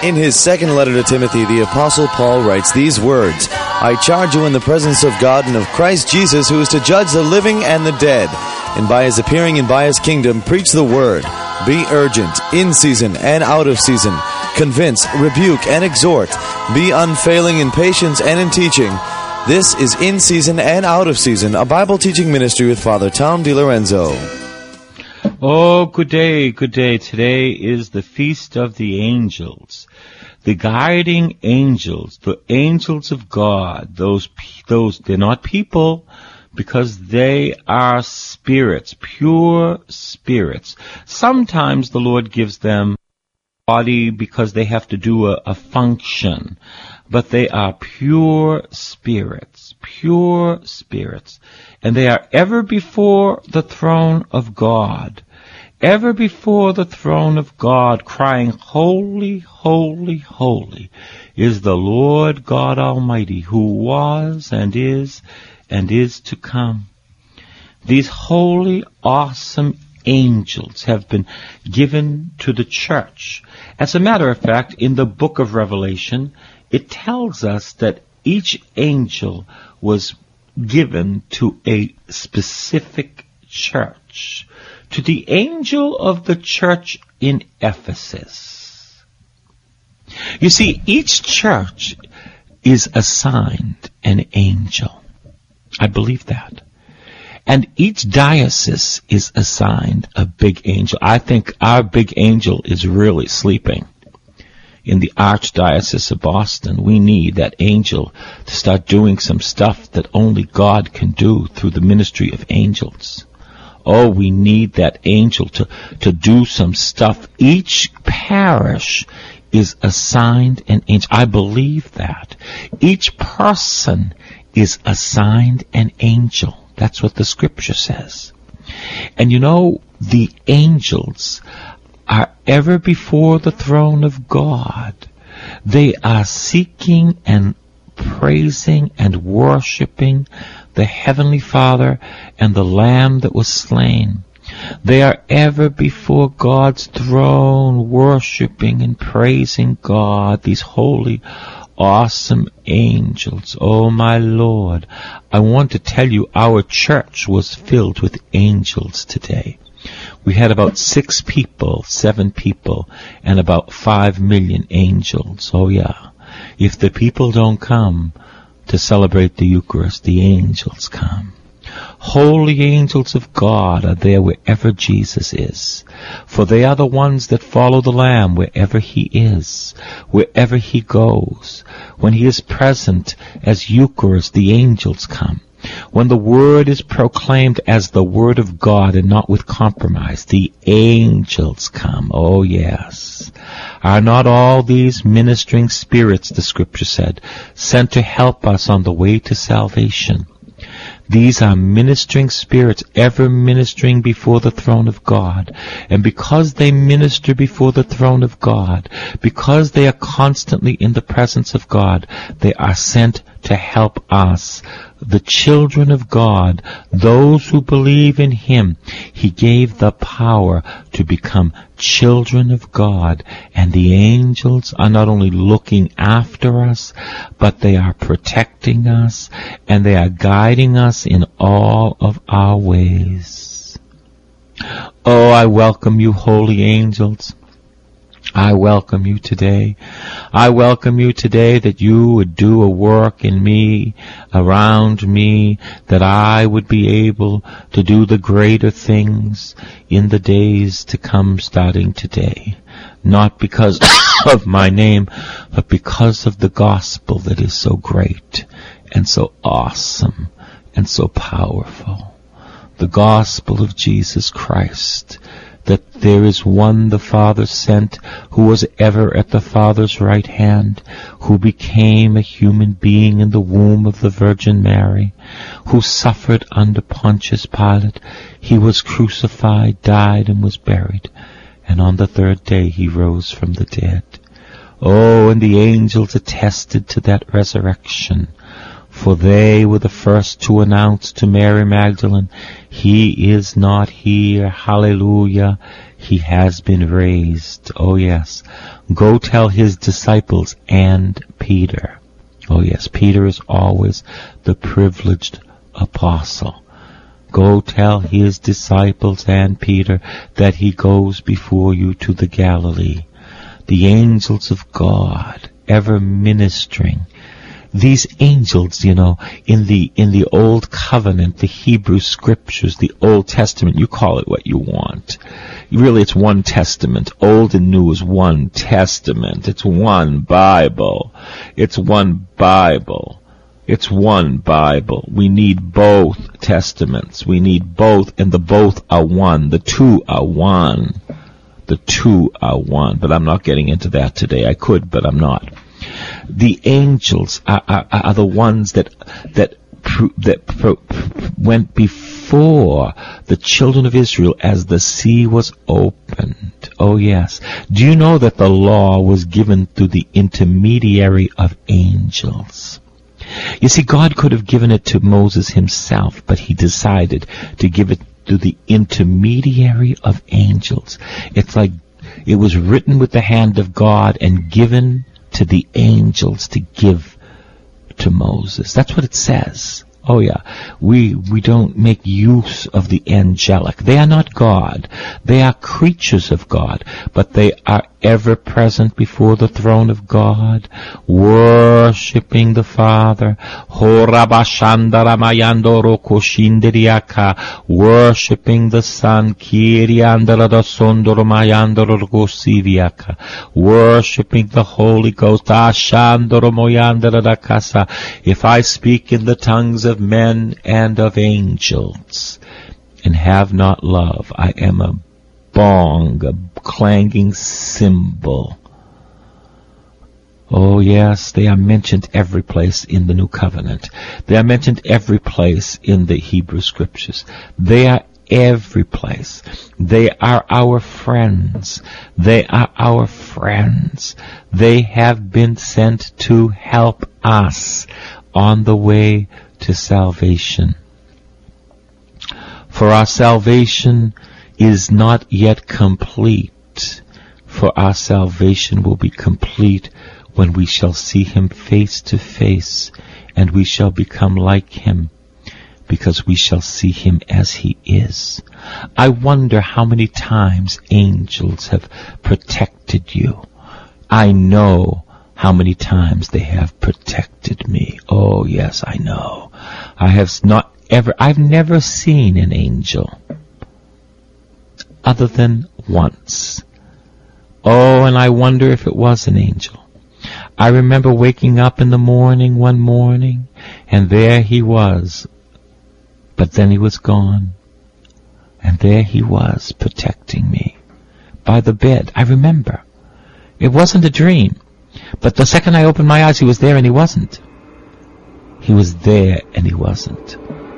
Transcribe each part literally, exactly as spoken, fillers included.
In his second letter to Timothy, the Apostle Paul writes these words, I charge you in the presence of God and of Christ Jesus, who is to judge the living and the dead, and by his appearing and by his kingdom, preach the word. Be urgent, in season and out of season. Convince, rebuke, and exhort. Be unfailing in patience and in teaching. This is In Season and Out of Season, a Bible teaching ministry with Father Tom DiLorenzo. Oh, good day, good day. Today is the Feast of the Angels. The guiding angels, the angels of God, those, those, they're not people because they are spirits, pure spirits. Sometimes the Lord gives them body because they have to do a, a function, but they are pure spirits, pure spirits, and they are ever before the throne of God. Ever before the throne of God, crying, Holy, holy, holy is the Lord God Almighty, who was and is and is to come. These holy, awesome angels have been given to the church. As a matter of fact, in the book of Revelation, it tells us that each angel was given to a specific church. To the angel of the church in Ephesus. You see, each church is assigned an angel. I believe that. And each diocese is assigned a big angel. I think our big angel is really sleeping. In the Archdiocese of Boston, we need that angel to start doing some stuff that only God can do through the ministry of angels. Oh, we need that angel to, to do some stuff. Each parish is assigned an angel. I believe that. Each person is assigned an angel. That's what the scripture says. And you know, the angels are ever before the throne of God. They are seeking and praising and worshiping the Heavenly Father and the Lamb that was slain. They are ever before God's throne, worshiping and praising God, these holy, awesome angels. Oh, my Lord, I want to tell you our church was filled with angels today. We had about six people, seven people, and about five million angels. Oh, yeah. If the people don't come to celebrate the Eucharist, the angels come. Holy angels of God are there wherever Jesus is, for they are the ones that follow the Lamb wherever he is, wherever he goes. When he is present as Eucharist, the angels come. When the Word is proclaimed as the Word of God and not with compromise, the angels come. Oh, yes. Are not all these ministering spirits, the Scripture said, sent to help us on the way to salvation? These are ministering spirits ever ministering before the throne of God. And because they minister before the throne of God, because they are constantly in the presence of God, they are sent to help us, the children of God, those who believe in him. He gave the power to become children of God. And the angels are not only looking after us, but they are protecting us, and they are guiding us in all of our ways. Oh, I welcome you, holy angels. I welcome you today. I welcome you today that you would do a work in me, around me, that I would be able to do the greater things in the days to come starting today. Not because of my name, but because of the gospel that is so great and so awesome and so powerful. The gospel of Jesus Christ, that there is one the Father sent who was ever at the Father's right hand, who became a human being in the womb of the Virgin Mary, who suffered under Pontius Pilate. He was crucified, died, and was buried, and on the third day he rose from the dead. Oh, and the angels attested to that resurrection. For they were the first to announce to Mary Magdalene, He is not here. Hallelujah. He has been raised. Oh yes. Go tell His disciples and Peter. Oh yes, Peter is always the privileged apostle. Go tell His disciples and Peter that He goes before you to the Galilee. The angels of God ever ministering. These angels, you know, in the in the Old Covenant, the Hebrew Scriptures, the Old Testament, you call it what you want. Really, it's one testament. Old and New is one testament. It's one Bible. It's one Bible. It's one Bible. We need both testaments. We need both, and the both are one. The two are one. The two are one. But I'm not getting into that today. I could, but I'm not. The angels are, are, are the ones that that that went before the children of Israel as the sea was opened. Oh yes. Do you know that the law was given through the intermediary of angels? You see, God could have given it to Moses himself, but He decided to give it through the intermediary of angels. It's like it was written with the hand of God and given to the angels to give to Moses. That's what it says. Oh yeah. We, we don't make use of the angelic. They are not God. They are creatures of God, but they are ever present before the throne of God, worshipping the Father. Worshipping the Son. Worshipping the Holy Ghost. If I speak in the tongues of men and of angels, and have not love, I am a bong, a clanging cymbal. Oh yes, they are mentioned every place in the New Covenant. They are mentioned every place in the Hebrew Scriptures. They are every place. They are our friends. They are our friends. They have been sent to help us on the way to salvation. For our salvation is not yet complete, for our salvation will be complete when we shall see Him face to face, and we shall become like Him, because we shall see Him as He is. I wonder how many times angels have protected you. I know how many times they have protected me. Oh yes, I know. I have not ever, I've never seen an angel other than once. Oh, and I wonder if it was an angel. I remember waking up in the morning one morning, and there he was. But then he was gone. And there he was, protecting me. By the bed. I remember. It wasn't a dream. But the second I opened my eyes, he was there and he wasn't. He was there and he wasn't.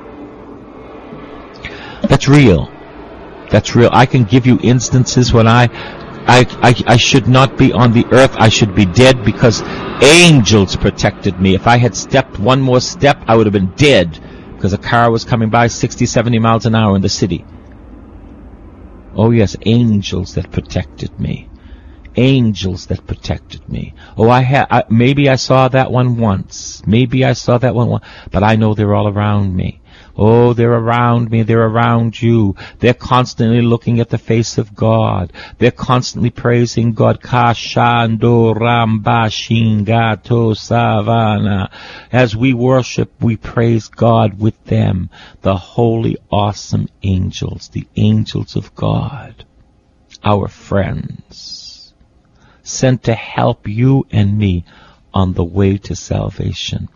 That's real. That's real. I can give you instances when I, I, I, I should not be on the earth. I should be dead because angels protected me. If I had stepped one more step, I would have been dead because a car was coming by sixty, seventy miles an hour in the city. Oh yes, angels that protected me. Angels that protected me. Oh, I had, I, maybe I saw that one once. Maybe I saw that one once. But I know they're all around me. Oh, they're around me. They're around you. They're constantly looking at the face of God. They're constantly praising God. Kashando Ramba Shingato Savana. As we worship, we praise God with them. The holy, awesome angels. The angels of God. Our friends. Sent to help you and me on the way to salvation.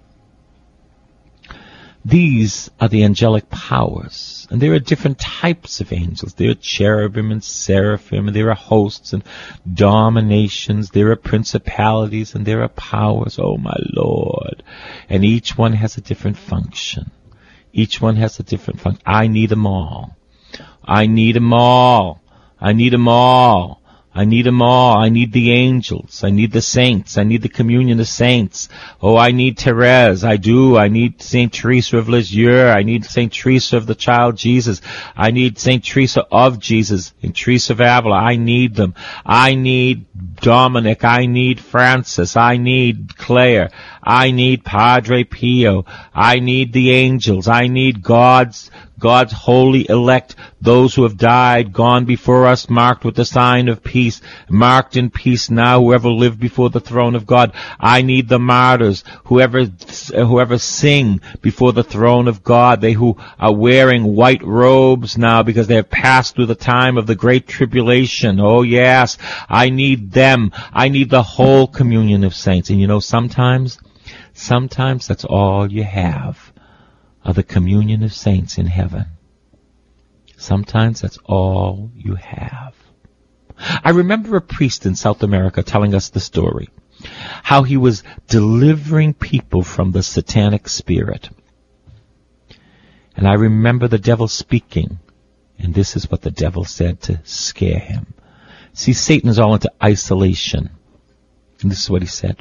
These are the angelic powers, and there are different types of angels. There are cherubim and seraphim, and there are hosts and dominations, there are principalities, and there are powers, oh my Lord. And each one has a different function. Each one has a different function. I need them all. I need them all. I need them all. I need them all. I need the angels. I need the saints. I need the communion of saints. Oh, I need Therese. I do. I need Saint Teresa of Lisieux. I need Saint Teresa of the Child Jesus. I need Saint Teresa of Jesus and Teresa of Avila. I need them. I need Dominic. I need Francis. I need Claire. I need Padre Pio. I need the angels. I need God's God's holy elect, those who have died, gone before us, marked with the sign of peace, marked in peace now, whoever lived before the throne of God. I need the martyrs, whoever whoever sing before the throne of God, they who are wearing white robes now because they have passed through the time of the great tribulation. Oh yes, I need them. I need the whole communion of saints. And you know, sometimes, sometimes that's all you have. Of the communion of saints in heaven. Sometimes that's all you have. I remember a priest in South America telling us the story, how he was delivering people from the satanic spirit. And I remember the devil speaking, and this is what the devil said to scare him. See, Satan is all into isolation. And this is what he said.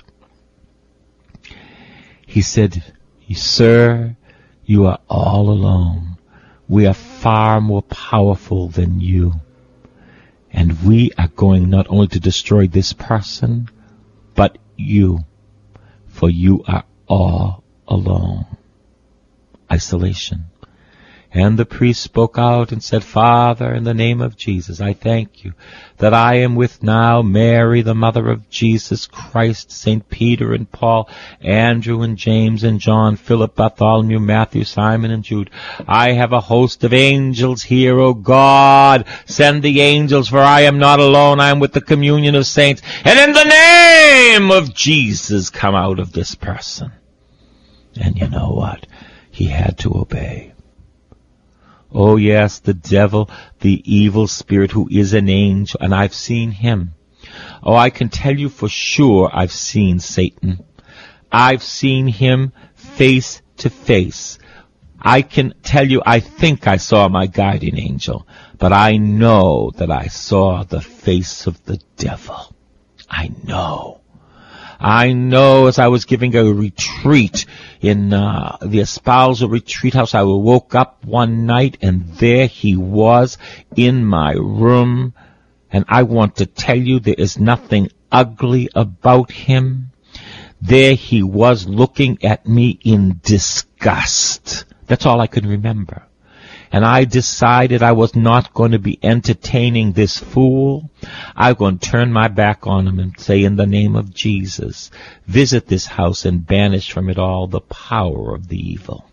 He said, "Sir, you are all alone. We are far more powerful than you. And we are going not only to destroy this person, but you. For you are all alone." Isolation. And the priest spoke out and said, "Father, in the name of Jesus, I thank you that I am with now Mary, the mother of Jesus Christ, Saint Peter and Paul, Andrew and James and John, Philip, Bartholomew, Matthew, Simon and Jude. I have a host of angels here, O God. Send the angels, for I am not alone. I am with the communion of saints. And in the name of Jesus, come out of this person." And you know what? He had to obey. Oh yes, the devil, the evil spirit who is an angel, and I've seen him. Oh, I can tell you for sure I've seen Satan. I've seen him face to face. I can tell you I think I saw my guardian angel, but I know that I saw the face of the devil. I know. I know as I was giving a retreat in uh, the espousal retreat house, I woke up one night and there he was in my room. And I want to tell you there is nothing ugly about him. There he was looking at me in disgust. That's all I could remember. And I decided I was not going to be entertaining this fool. I'm going to turn my back on him and say, in the name of Jesus, visit this house and banish from it all the power of the evil.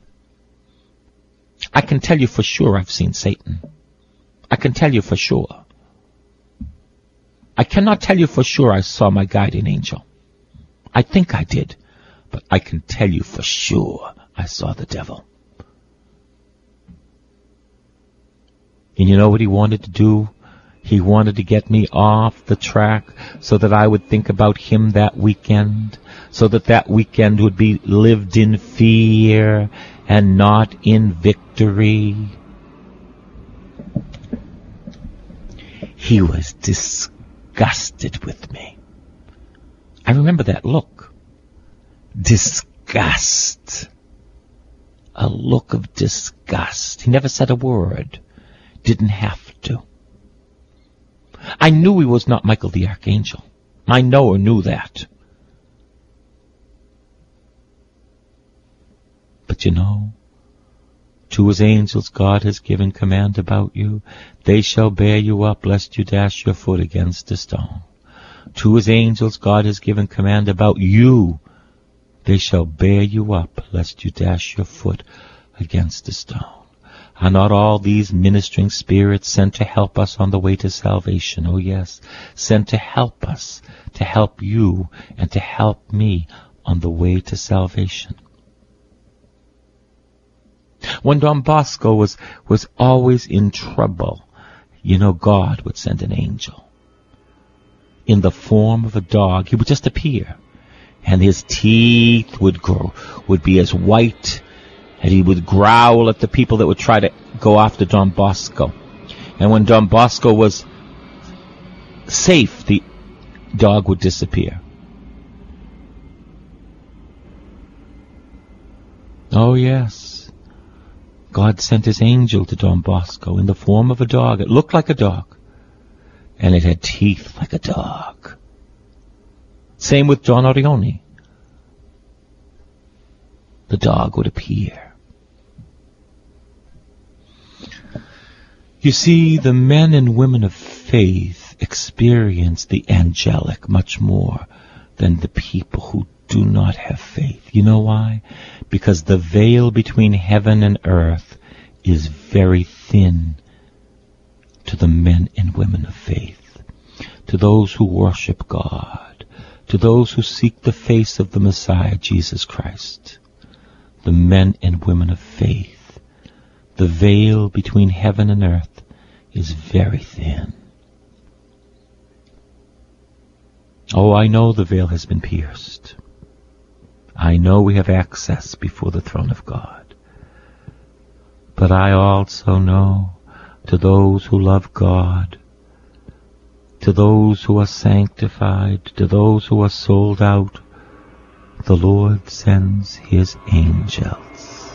I can tell you for sure I've seen Satan. I can tell you for sure. I cannot tell you for sure I saw my guardian angel. I think I did, but I can tell you for sure I saw the devil. And you know what he wanted to do? He wanted to get me off the track so that I would think about him that weekend, so that that weekend would be lived in fear and not in victory. He was disgusted with me. I remember that look. Disgust. A look of disgust. He never said a word. Didn't have to. I knew he was not Michael the Archangel. My knower knew that. But you know, to his angels God has given command about you. They shall bear you up, lest you dash your foot against a stone. To his angels God has given command about you. They shall bear you up, lest you dash your foot against a stone. Are not all these ministering spirits sent to help us on the way to salvation? Oh yes, sent to help us, to help you, and to help me on the way to salvation. When Don Bosco was, was always in trouble, you know, God would send an angel. In the form of a dog, he would just appear, and his teeth would grow, would be as white, and he would growl at the people that would try to go after Don Bosco. And when Don Bosco was safe, the dog would disappear. Oh yes, God sent his angel to Don Bosco in the form of a dog. It looked like a dog, and it had teeth like a dog. Same with Don Orione. The dog would appear. You see, the men and women of faith experience the angelic much more than the people who do not have faith. You know why? Because the veil between heaven and earth is very thin to the men and women of faith, to those who worship God, to those who seek the face of the Messiah, Jesus Christ. The men and women of faith, the veil between heaven and earth is very thin. Oh, I know the veil has been pierced. I know we have access before the throne of God. But I also know, to those who love God, to those who are sanctified, to those who are sold out, the Lord sends his angels.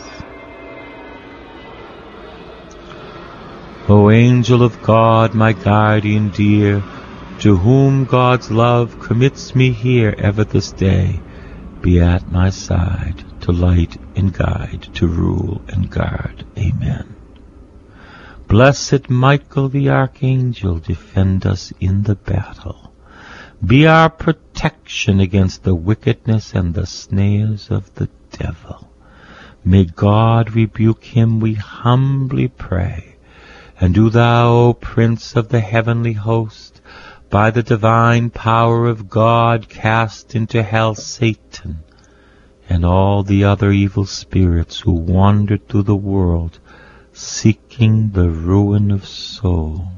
O angel of God, my guardian dear, to whom God's love commits me here ever this day, be at my side, to light and guide, to rule and guard. Amen. Blessed Michael the Archangel, defend us in the battle. Be our protection against the wickedness and the snares of the devil. May God rebuke him, we humbly pray. And do thou, O Prince of the heavenly host, by the divine power of God, cast into hell Satan and all the other evil spirits who wandered through the world, seeking the ruin of souls.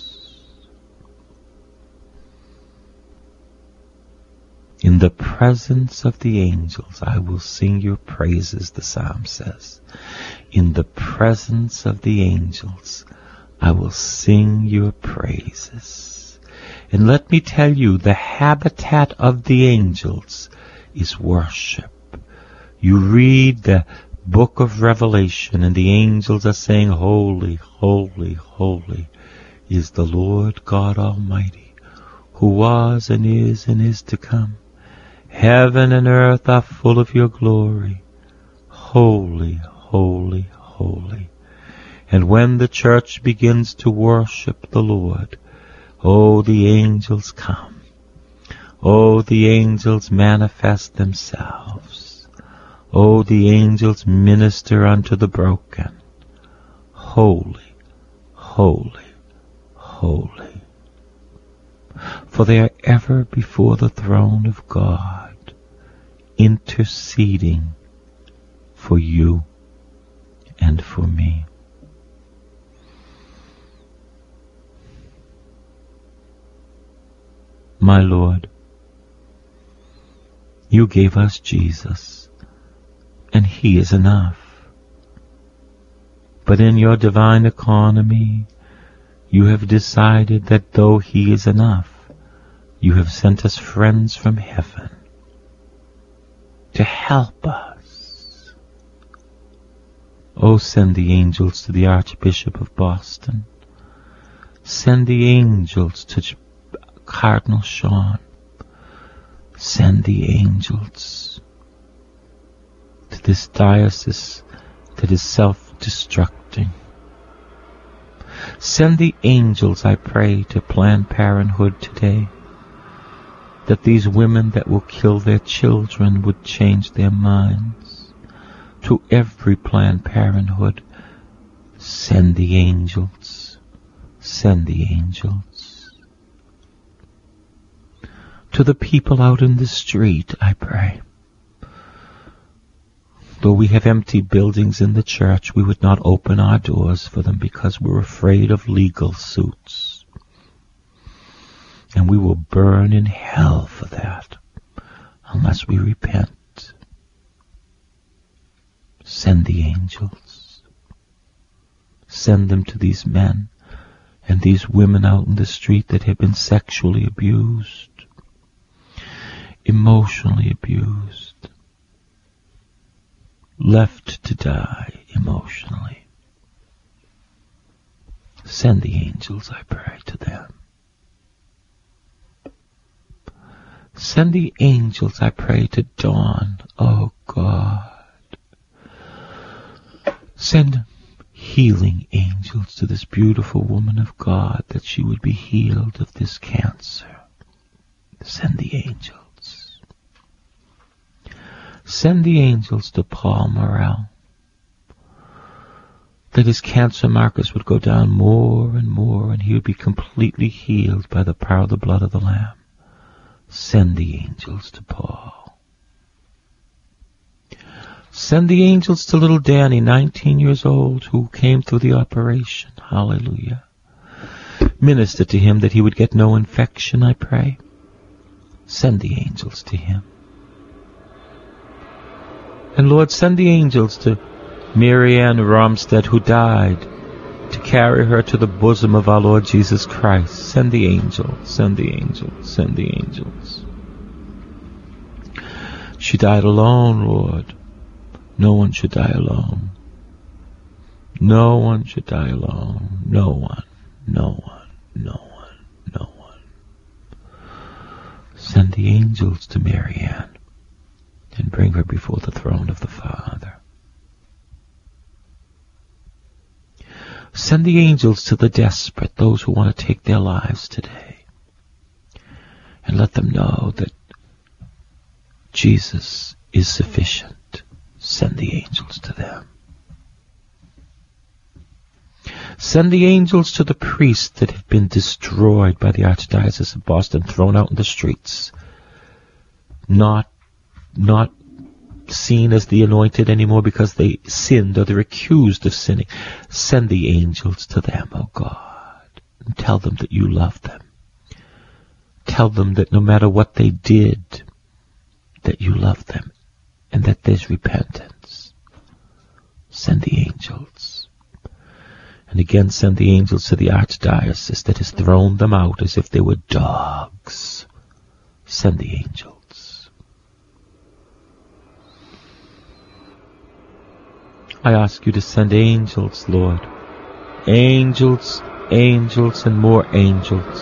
In the presence of the angels I will sing your praises, the psalm says. In the presence of the angels I will sing your praises. And let me tell you, the habitat of the angels is worship. You read the book of Revelation and the angels are saying, holy, holy, holy is the Lord God Almighty, who was and is and is to come. Heaven and earth are full of your glory. Holy, holy, holy. And when the church begins to worship the Lord, oh, the angels come. Oh, the angels manifest themselves. Oh, the angels minister unto the broken. Holy, holy, holy. For they are ever before the throne of God, interceding for you and for me. My Lord, you gave us Jesus, and he is enough. But in your divine economy, you have decided that though he is enough, you have sent us friends from heaven to help us. Oh, send the angels to the Archbishop of Boston. Send the angels to Cardinal Sean. Send the angels to this diocese that is self-destructing. Send the angels, I pray, to Planned Parenthood today, that these women that will kill their children would change their minds. To every Planned Parenthood, send the angels. Send the angels. To the people out in the street, I pray. Though we have empty buildings in the church, we would not open our doors for them because we're afraid of legal suits. And we will burn in hell for that unless we repent. Send the angels. Send them to these men and these women out in the street that have been sexually abused, emotionally abused, left to die emotionally. Send the angels, I pray, to them. Send the angels, I pray, to Dawn, oh God. Send healing angels to this beautiful woman of God, that she would be healed of this cancer. Send the angels. Send the angels to Paul Morrell, that his cancer markers would go down more and more, and he would be completely healed by the power of the blood of the Lamb. Send the angels to Paul. Send the angels to little Danny, nineteen years old, who came through the operation. Hallelujah. Minister to him that he would get no infection, I pray. Send the angels to him. And Lord, send the angels to Marianne Romstead, who died, to carry her to the bosom of our Lord Jesus Christ. Send the angels, send the angels, send the angels. She died alone, Lord. No one should die alone. No one should die alone. No one, no one, no one, no one. Send the angels to Marianne and bring her before the throne of the Father. Send the angels to the desperate, those who want to take their lives today, and let them know that Jesus is sufficient. Send the angels to them. Send the angels to the priests that have been destroyed by the Archdiocese of Boston, thrown out in the streets, not, not seen as the anointed anymore because they sinned or they're accused of sinning. Send the angels to them, oh God, and tell them that you love them. Tell them that no matter what they did, that you love them and that there's repentance. Send the angels. And again, send the angels to the Archdiocese that has thrown them out as if they were dogs. Send the angels. I ask you to send angels, Lord. Angels, angels, and more angels.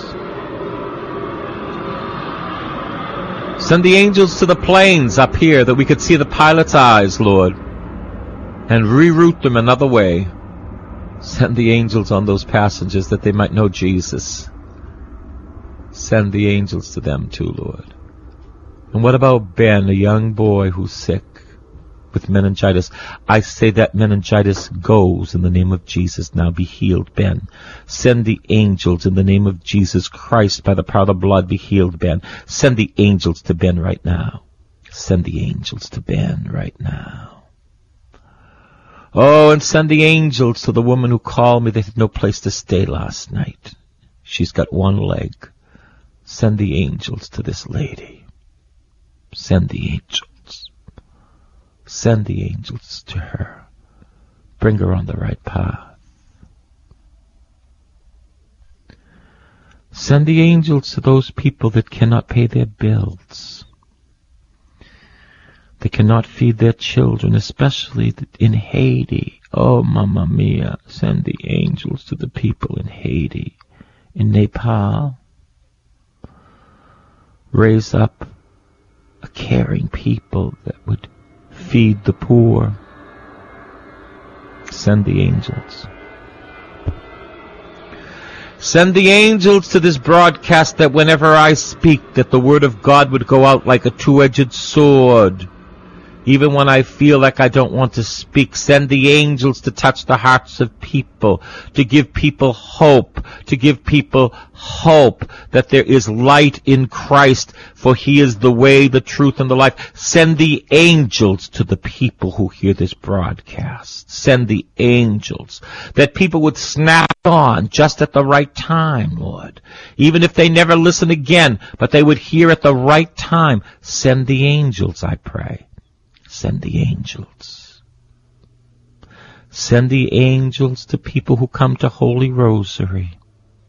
Send the angels to the planes up here that we could see the pilot's eyes, Lord, and reroute them another way. Send the angels on those passengers that they might know Jesus. Send the angels to them too, Lord. And what about Ben, a young boy who's sick with meningitis? I say that meningitis goes in the name of Jesus. Now be healed, Ben. Send the angels in the name of Jesus Christ. By the power of the blood, be healed, Ben. Send the angels to Ben right now. Send the angels to Ben right now. Oh, and send the angels to the woman who called me that had no place to stay last night. She's got one leg. Send the angels to this lady. Send the angels. Send the angels to her. Bring her on the right path. Send the angels to those people that cannot pay their bills. They cannot feed their children, especially in Haiti. Oh, Mamma Mia, send the angels to the people in Haiti, in Nepal. Raise up a caring people that would feed the poor. Send the angels. Send the angels to this broadcast that whenever I speak, that the word of God would go out like a two-edged sword. Even when I feel like I don't want to speak, send the angels to touch the hearts of people, to give people hope, to give people hope that there is light in Christ, for He is the way, the truth, and the life. Send the angels to the people who hear this broadcast. Send the angels, that people would snap on just at the right time, Lord. Even if they never listen again, but they would hear at the right time. Send the angels, I pray. Send the angels. Send the angels to people who come to Holy Rosary.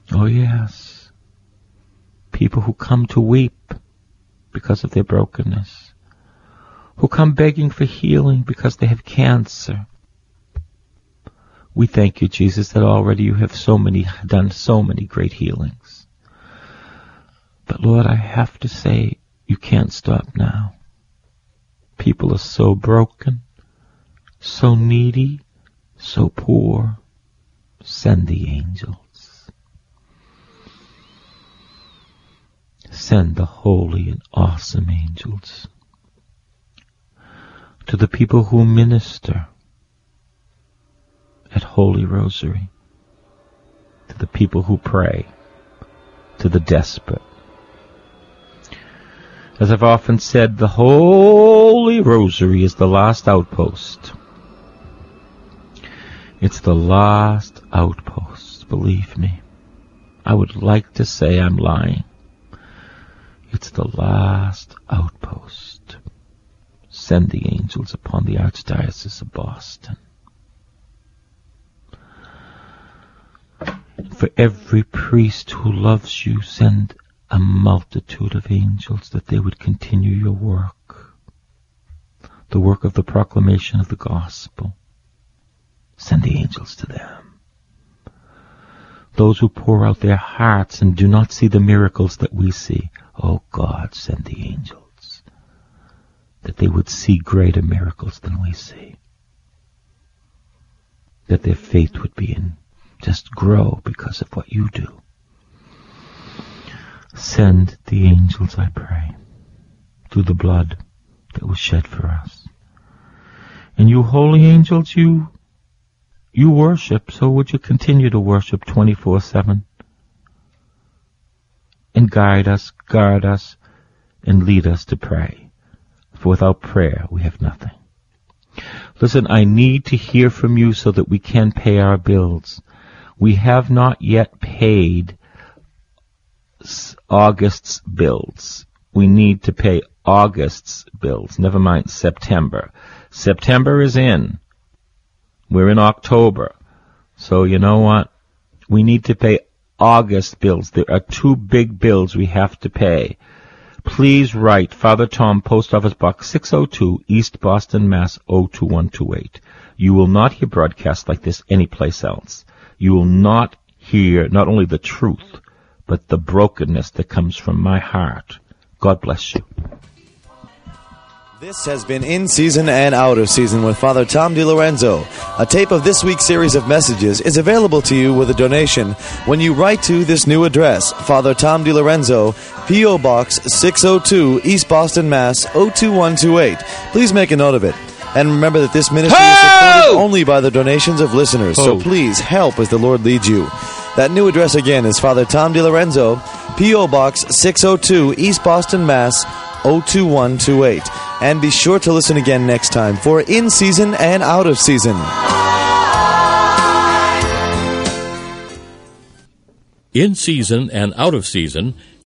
Oh yes. People who come to weep because of their brokenness, who come begging for healing because they have cancer. We thank you, Jesus, that already you have so many done so many great healings. But Lord, I have to say, you can't stop now. People are so broken, so needy, so poor. Send the angels. Send the holy and awesome angels to the people who minister at Holy Rosary, to the people who pray, to the desperate. As I've often said, the Holy Rosary is the last outpost. It's the last outpost, believe me. I would like to say I'm lying. It's the last outpost. Send the angels upon the Archdiocese of Boston. For every priest who loves you, send a multitude of angels that they would continue your work, the work of the proclamation of the gospel. Send the angels to them. Those who pour out their hearts and do not see the miracles that we see, oh God, send the angels, that they would see greater miracles than we see, that their faith would be in just grow because of what you do. Send the angels, I pray, through the blood that was shed for us. And you holy angels, you you worship, so would you continue to worship twenty-four seven? And guide us, guard us, and lead us to pray. For without prayer we have nothing. Listen, I need to hear from you so that we can pay our bills. We have not yet paid August's bills. We need to pay August's bills. Never mind September. September is in. We're in October. So you know what? We need to pay August bills. There are two big bills we have to pay. Please write Father Tom, Post Office Box six oh two, East Boston, Mass. oh two one two eight. You will not hear broadcasts like this anyplace else. You will not hear not only the truth, but the brokenness that comes from my heart. God bless you. This has been In Season and Out of Season with Father Tom DiLorenzo. A tape of this week's series of messages is available to you with a donation when you write to this new address, Father Tom DiLorenzo, P O. Box six oh two, East Boston, Mass. oh two one two eight. Please make a note of it. And remember that this ministry is supported only by the donations of listeners, so please help as the Lord leads you. That new address again is Father Tom DiLorenzo, P O. Box six oh two, East Boston, Mass. oh two one two eight. And be sure to listen again next time for In Season and Out of Season. In Season and Out of Season